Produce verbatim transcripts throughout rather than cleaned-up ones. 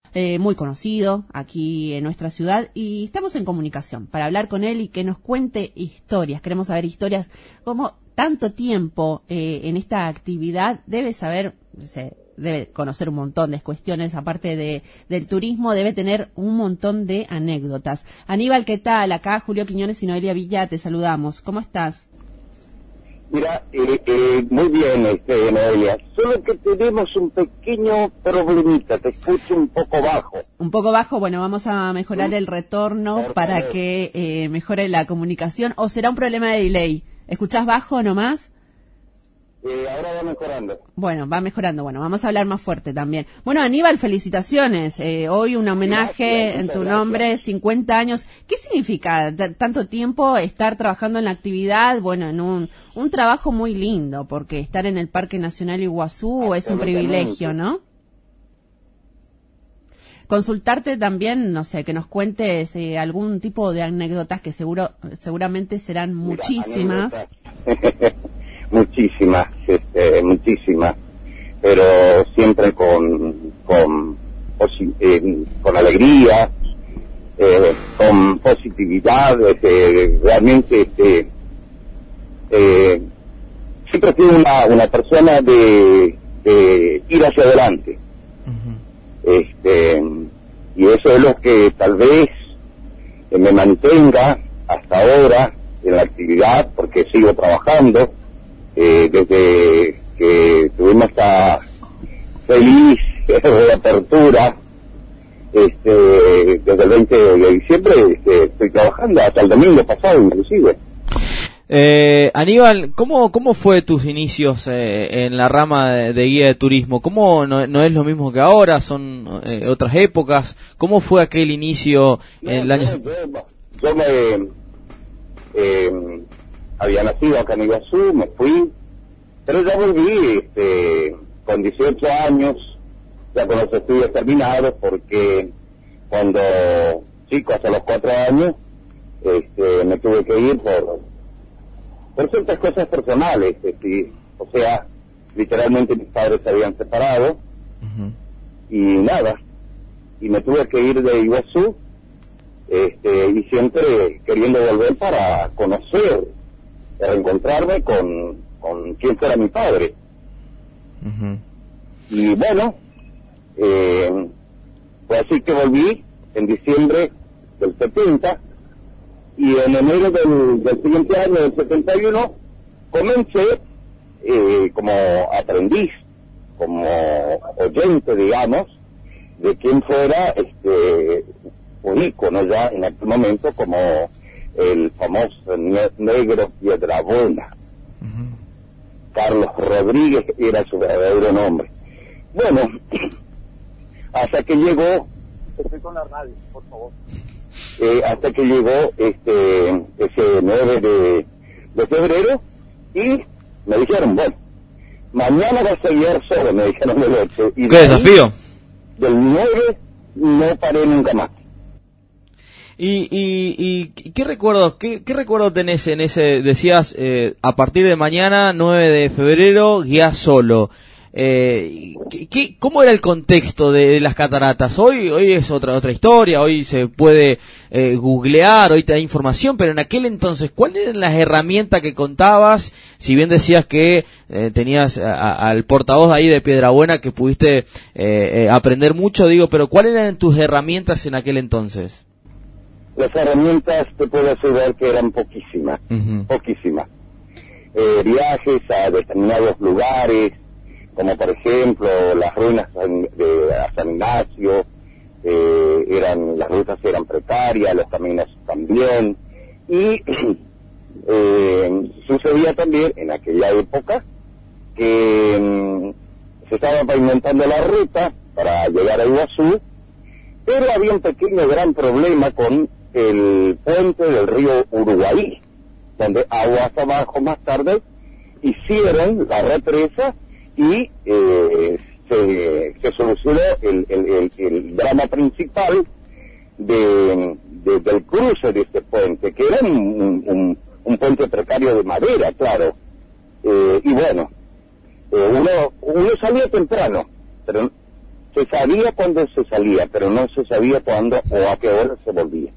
eh, muy conocido aquí en nuestra ciudad, y estamos en comunicación para hablar con él y que nos cuente historias. Queremos saber historias, como tanto tiempo eh, en esta actividad, debe saber, se, debe conocer un montón de cuestiones, aparte de del turismo, debe tener un montón de anécdotas. Aníbal, ¿qué tal? Acá Julio Quiñones y Noelia Villa, te saludamos. ¿Cómo estás? Mira, eh, eh, muy bien, este, Noelia, solo que tenemos un pequeño problemita, te escucho un poco bajo. Un poco bajo, bueno, vamos a mejorar el retorno Por para favor. que eh, mejore la comunicación, o será un problema de delay. ¿Escuchás bajo nomás? Eh, ahora va mejorando. Bueno, va mejorando. Bueno, vamos a hablar más fuerte también. Bueno, Aníbal, felicitaciones. Eh, hoy un homenaje Gracias, en muchas tu gracias. nombre, cincuenta años. ¿Qué significa t- tanto tiempo estar trabajando en la actividad? Bueno, en un, un trabajo muy lindo, porque estar en el Parque Nacional Iguazú es un Absolutamente. privilegio, ¿no? Consultarte también, no sé, que nos cuentes eh, algún tipo de anécdotas que seguro, seguramente serán Mira, muchísimas. anécdotas. muchísimas, este, muchísimas, pero siempre con con, posi- eh, con alegría, eh, con positividad, este, realmente este, eh, siempre fui una, una persona de, de ir hacia adelante. Este, y eso es lo que tal vez eh, me mantenga hasta ahora en la actividad, porque sigo trabajando eh, desde que tuvimos esta feliz reapertura, este, desde el veinte de diciembre este, estoy trabajando hasta el domingo pasado inclusive. Eh, Aníbal, ¿cómo, cómo fue tus inicios eh, en la rama de, de guía de turismo? ¿Cómo no, no es lo mismo que ahora? ¿Son eh, otras épocas? ¿Cómo fue aquel inicio No, en el año...? yo, yo, yo me eh, había nacido acá en Iguazú, me fui, pero ya volví este, con dieciocho años, ya con los estudios terminados, porque cuando chico, hace los cuatro años, este, me tuve que ir por... por ciertas cosas personales, este, o sea, literalmente mis padres se habían separado, Uh-huh. y nada, y me tuve que ir de Iguazú, este, y siempre queriendo volver para conocer, reencontrarme con, con quien fuera mi padre. Uh-huh. Y bueno, eh, fue así que volví en diciembre del setenta, y en enero del, del siguiente año, del setenta y uno, comencé eh, como aprendiz, como oyente, digamos, de quien fuera este un ícono ya en aquel momento, como el famoso ne- negro Piedrabuena. Uh-huh. Carlos Rodríguez era su verdadero nombre. Bueno, hasta que llegó... Estoy con la radio, por favor. Eh, hasta que llegó este ese nueve de, de febrero, y me dijeron, bueno, mañana vas a llegar solo, me dijeron el ocho. Y ¿Qué de ahí, desafío? del nueve no paré nunca más. ¿Y, y, y qué recuerdos qué, qué recuerdo tenés en ese, decías, eh, a partir de mañana, nueve de febrero, guía solo? Eh, ¿qué, qué, ¿Cómo era el contexto de, de las cataratas? Hoy hoy es otra otra historia, hoy se puede eh, googlear, hoy te da información, pero en aquel entonces, ¿cuáles eran las herramientas que contabas? Si bien decías que eh, tenías a, a, al portavoz ahí de Piedrabuena que pudiste eh, eh, aprender mucho, digo, pero ¿cuáles eran tus herramientas en aquel entonces? Las herramientas te puedo asegurar que eran poquísimas, Uh-huh. poquísimas. Eh, viajes a determinados lugares, como por ejemplo las ruinas de a San Ignacio, eh, eran las rutas eran precarias, los caminos también, y eh, sucedía también en aquella época que mm, se estaba pavimentando la ruta para llegar a Iguazú, pero había un pequeño gran problema con el puente del río Uruguay, donde aguas abajo más tarde hicieron la represa y eh, se, se solucionó el, el, el, el drama principal de, de, del cruce de este puente, que era un, un, un puente precario de madera, claro. Eh, y bueno, eh, uno, uno salía temprano, pero Se sabía cuándo se salía, pero no se sabía cuándo o a qué hora se volvía.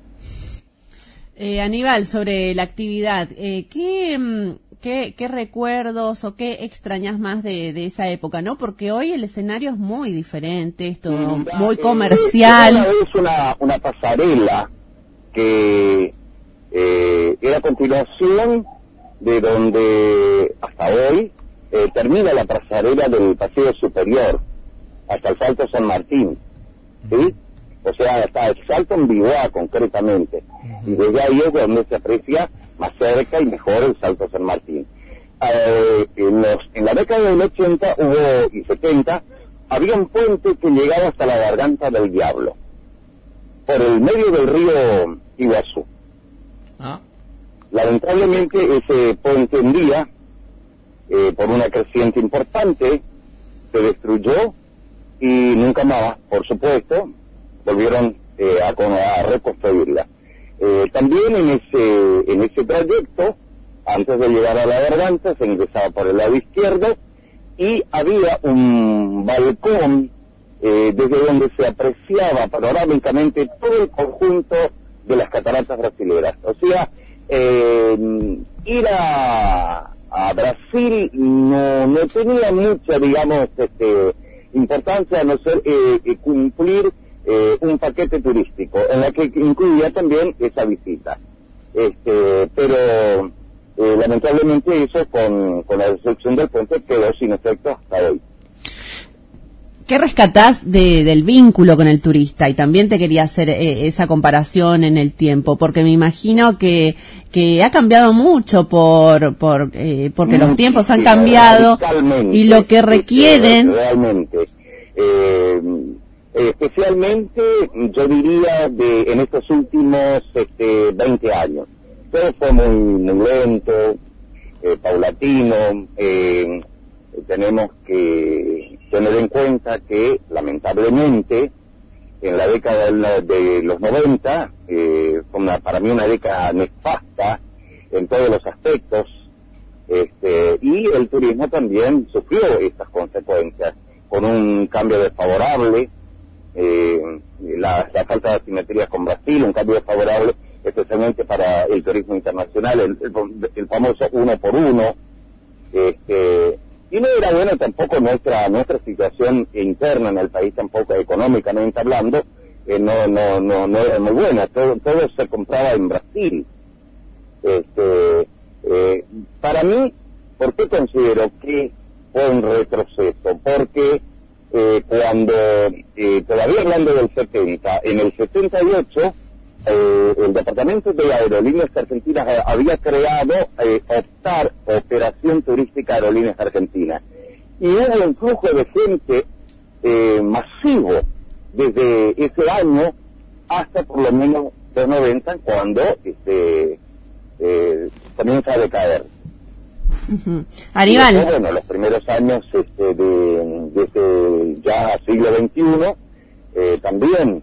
Eh, Aníbal, sobre la actividad, eh, ¿qué, qué, ¿qué recuerdos o qué extrañas más de, de esa época, no? Porque hoy el escenario es muy diferente, es todo Mira, muy eh, comercial. Era una vez una, una pasarela que eh, era continuación de donde hasta hoy eh, termina la pasarela del Paseo Superior hasta el Salto San Martín, ¿sí? O sea, hasta el Salto en Viboa concretamente. Uh-huh. Y desde ahí es donde se aprecia más cerca y mejor el Salto San Martín. Eh, en, los, en la década del ochenta hubo, y setenta, había un puente que llegaba hasta la Garganta del Diablo, por el medio del río Iguazú. Ah. Lamentablemente ese puente un día, eh, por una creciente importante, se destruyó y nunca más, por supuesto, volvieron eh, a, a reconstruirla. Eh, también en ese en ese trayecto, antes de llegar a la Garganta, se ingresaba por el lado izquierdo y había un balcón eh, desde donde se apreciaba panorámicamente todo el conjunto de las cataratas brasileras. O sea, eh, ir a, a Brasil no, no tenía mucha, digamos, este, importancia, a no ser eh, eh, cumplir eh, un paquete turístico, en la que incluía también esa visita. Este, pero eh, lamentablemente eso, con, con la destrucción del puente, quedó sin efecto hasta hoy. ¿Qué rescatás de, del vínculo con el turista? Y también te quería hacer eh, esa comparación en el tiempo, porque me imagino que que ha cambiado mucho por por eh, porque los tiempos han cambiado y lo que requieren. Realmente, eh, especialmente yo diría de en estos últimos este, veinte años. Todo fue muy, muy lento, eh, paulatino. Eh, tenemos que tener en cuenta que lamentablemente en la década de los noventa eh, fue una, para mí una década nefasta en todos los aspectos, este, y el turismo también sufrió estas consecuencias con un cambio desfavorable, eh, la, la falta de asimetría con Brasil, un cambio desfavorable especialmente para el turismo internacional, el, el, el famoso uno por uno, este, y no era bueno tampoco nuestra nuestra situación interna en el país, tampoco económicamente hablando, eh, no no no no era muy buena, todo todo se compraba en Brasil. Este, eh, para mí, ¿por qué considero que fue un retroceso? Porque eh, cuando, eh, todavía hablando del setenta, en el setenta y ocho, Eh, el Departamento de Aerolíneas Argentinas eh, había creado eh, Optar, Operación Turística Aerolíneas Argentinas, y hubo un flujo de gente eh, masivo desde ese año hasta por lo menos los noventa, cuando este, eh, comienza a decaer. Uh-huh. Aníbal. Después, bueno, los primeros años este, de, de este ya siglo veintiuno, eh, también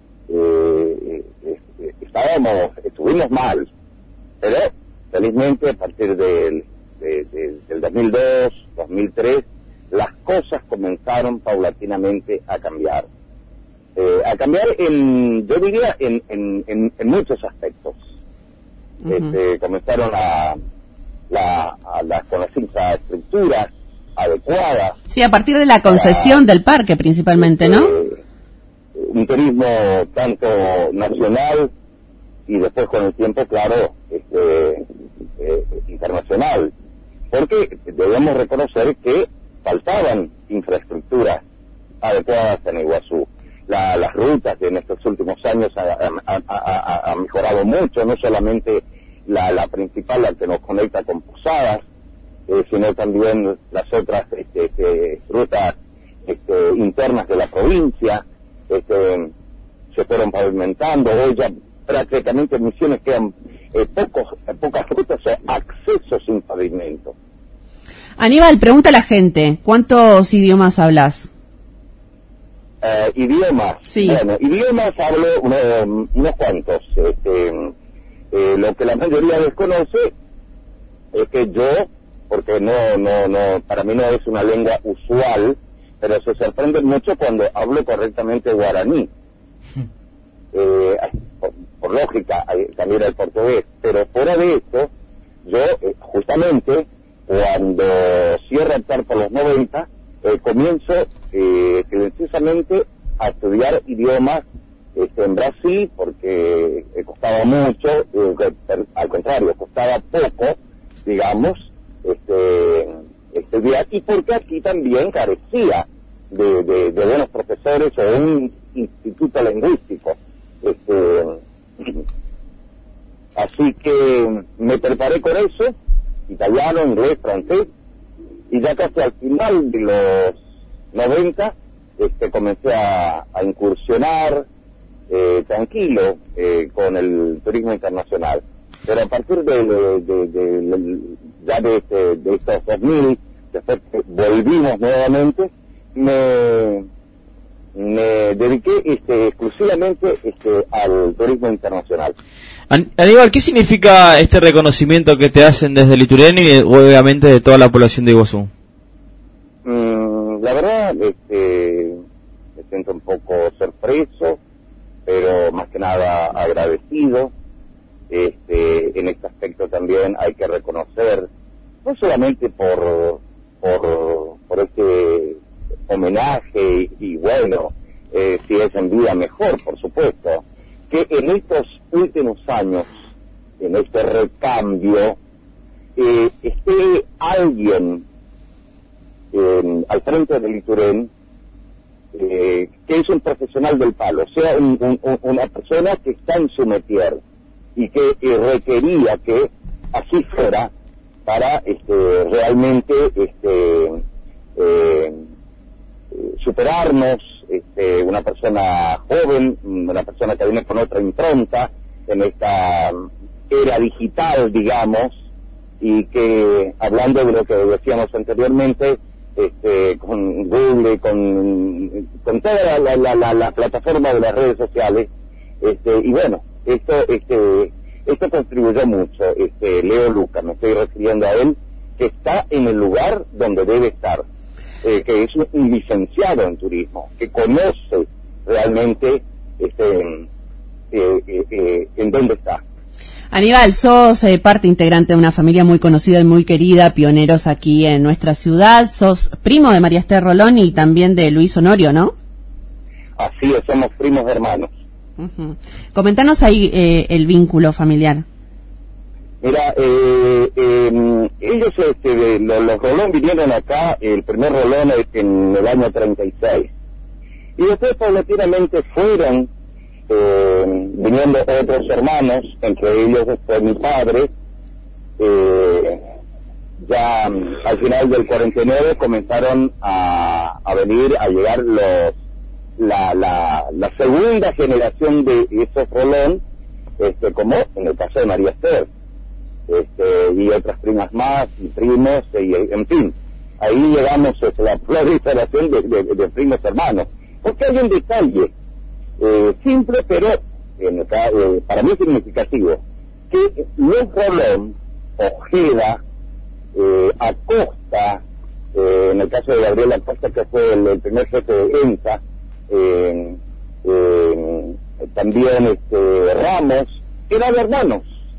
eh, estábamos, estuvimos mal, pero felizmente a partir del, de, de, del dos mil dos, dos mil tres, las cosas comenzaron paulatinamente a cambiar. Eh, a cambiar en, yo diría, en, en, en, en muchos aspectos. Uh-huh. Este, comenzaron a, la, a las, con las infraestructuras adecuadas. Sí, a partir de la concesión para, del parque principalmente, este, ¿no? Un turismo tanto nacional y después con el tiempo, claro, este, eh, internacional, porque debemos reconocer que faltaban infraestructuras adecuadas en Iguazú. La, las rutas en estos últimos años han ha, ha, ha, ha mejorado mucho, no solamente la, la principal, la que nos conecta con Posadas, eh, sino también las otras este, este, rutas este, internas de la provincia, este, se fueron pavimentando. Hoy ya prácticamente en Misiones quedan eh, pocos, eh, pocas rutas o accesos sin pavimento. Aníbal, pregunta a la gente, ¿cuántos idiomas hablas? Eh, idiomas, sí. Bueno, idiomas hablo uno, unos cuantos. Este, eh, lo que la mayoría desconoce es que yo, porque no, no, no, para mí no es una lengua usual, pero se sorprenden mucho cuando hablo correctamente guaraní. Eh, por, por lógica, también el portugués, pero fuera de esto, yo eh, justamente cuando cierro optar por los noventa, eh, comienzo eh, silenciosamente a estudiar idiomas este, en Brasil, porque eh, costaba mucho, eh, al contrario, costaba poco, digamos, este, estudiar, y porque aquí también carecía de, de, de buenos profesores o un instituto lingüístico. Este, así que me preparé con eso, italiano, inglés, francés, y ya casi al final de los noventa este, comencé a, a incursionar eh, tranquilo eh, con el turismo internacional. Pero a partir de, de, de, de, de ya de, este, de estos dos mil, después que volvimos nuevamente, me, me dediqué este, exclusivamente este, al turismo internacional. Aníbal, ¿qué significa este reconocimiento que te hacen desde Liturén y obviamente de toda la población de Iguazú? Mm, la verdad, este, me siento un poco sorpreso, pero más que nada agradecido. Este, en este aspecto también hay que reconocer, no solamente por por, por este homenaje y, y bueno, eh, si es en vida mejor, por supuesto, que en estos últimos años, en este recambio, eh, esté alguien eh, al frente del Liturén, eh, que es un profesional del palo, o sea, un, un, una persona que está en su métier y que eh, requería que así fuera para este, realmente este, eh, superarnos, este, una persona joven, una persona que viene con otra impronta en esta era digital, digamos, y que, hablando de lo que decíamos anteriormente, este, con Google, con, con toda la, la, la, la plataforma de las redes sociales, este, y bueno, esto, este, esto contribuyó mucho. Este, Leo Luca, me estoy refiriendo a él, que está en el lugar donde debe estar, eh, que es un licenciado en turismo, que conoce realmente este, eh, eh, eh, en dónde está. Aníbal, sos eh, parte integrante de una familia muy conocida y muy querida, pioneros aquí en nuestra ciudad. Sos primo de María Esther Rolón y también de Luis Honorio, ¿no? Así es, somos primos hermanos. Uh-huh. Comentanos ahí eh, el vínculo familiar. Mira, eh, eh, ellos, este, los, los Rolón vinieron acá, el primer Rolón en el año treinta y seis. Y después paulatinamente fueron eh, viniendo otros hermanos, entre ellos este, mi padre. Eh, ya al final del cuarenta y nueve comenzaron a, a venir, a llegar los la, la, la segunda generación de esos Rolón, este, como en el caso de María Esther, este, y otras primas más, y primos, y, en fin, ahí llegamos a la proliferación de, de, de primos hermanos, porque hay un detalle eh, simple, pero en el, eh, para mí significativo, que los Rolón, Ojeda, eh, Acosta, eh, en el caso de Gabriel Acosta, que fue el, el primer jefe de ENSA, Eh, eh, también este, Ramos, eran hermanos.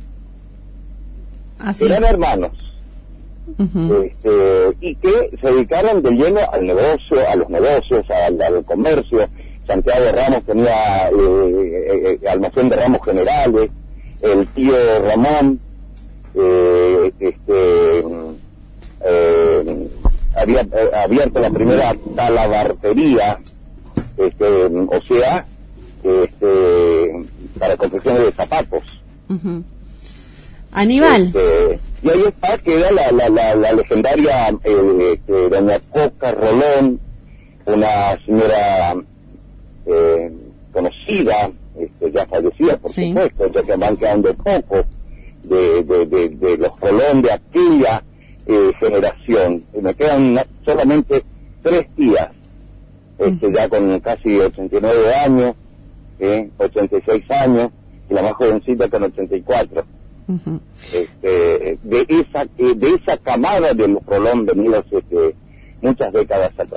¿Ah, sí? Eran hermanos. Uh-huh. Este, y que se dedicaron de lleno al negocio, a los negocios, al, al comercio. Santiago Ramos tenía eh, eh, almacén de ramos generales, el tío Ramón eh, este, eh, había eh, abierto la primera talabartería, este, o sea, este, para confecciones de zapatos. Uh-huh. Aníbal. Este, y ahí está, queda la, la, la, la legendaria eh, este, doña Coca Rolón, una señora eh, conocida, este, ya fallecida, por sí. supuesto, ya que van quedando poco de, de, de, de los Rolón de aquella eh, generación. Y me quedan una, solamente tres tías, este, uh-huh. ya con casi ochenta y nueve años, eh, ochenta y seis años, y la más jovencita con ochenta y cuatro. Uh-huh. Este, de esa eh, de esa camada de los Rolón venidos este, muchas décadas atrás.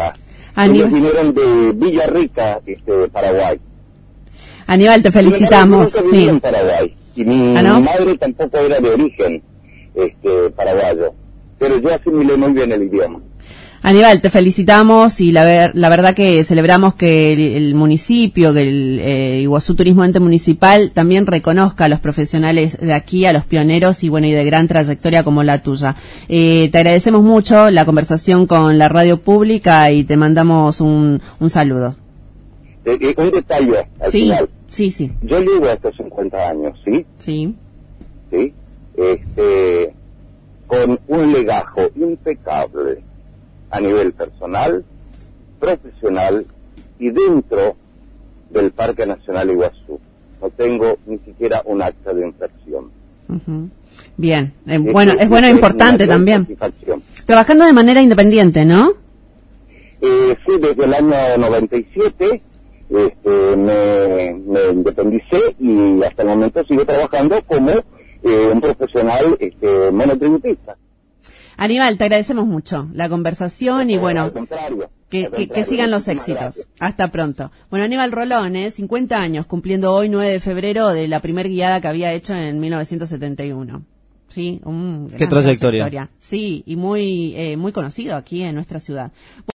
Aníbal. Ellos vinieron de Villarrica, este, Paraguay. Aníbal, te felicitamos. Yo nunca viví Sí. en Paraguay. Y mi ¿Ah, no? madre tampoco era de origen este, paraguayo. Pero yo asimilé muy bien el idioma. Aníbal, te felicitamos y la, ver, la verdad que celebramos que el, el municipio, que el eh, Iguazú Turismo Ente Municipal también reconozca a los profesionales de aquí, a los pioneros y bueno, y de gran trayectoria como la tuya. Eh, te agradecemos mucho la conversación con la radio pública y te mandamos un, un saludo. Eh, eh, un detalle al Sí, final. sí, sí. Yo llego a estos cincuenta años, ¿sí? Sí. ¿Sí? Este, con un legajo impecable a nivel personal, profesional y dentro del Parque Nacional Iguazú. No tengo ni siquiera un acta de infracción. Uh-huh. Bien, eh, Es, bueno, es bueno, es importante una gran también. satisfacción. Trabajando de manera independiente, ¿no? Eh, sí, desde el año noventa y siete este, me, me independicé y hasta el momento sigo trabajando como eh, un profesional este, monotributista. Aníbal, te agradecemos mucho la conversación y bueno, Al contrario, que, al que, que contrario, sigan los muchísimas éxitos. gracias. Hasta pronto. Bueno, Aníbal Rolón, ¿eh? cincuenta años, cumpliendo hoy nueve de febrero de la primer guiada que había hecho en mil novecientos setenta y uno. Sí, un gran Qué trayectoria. Sí, y muy, eh, muy conocido aquí en nuestra ciudad.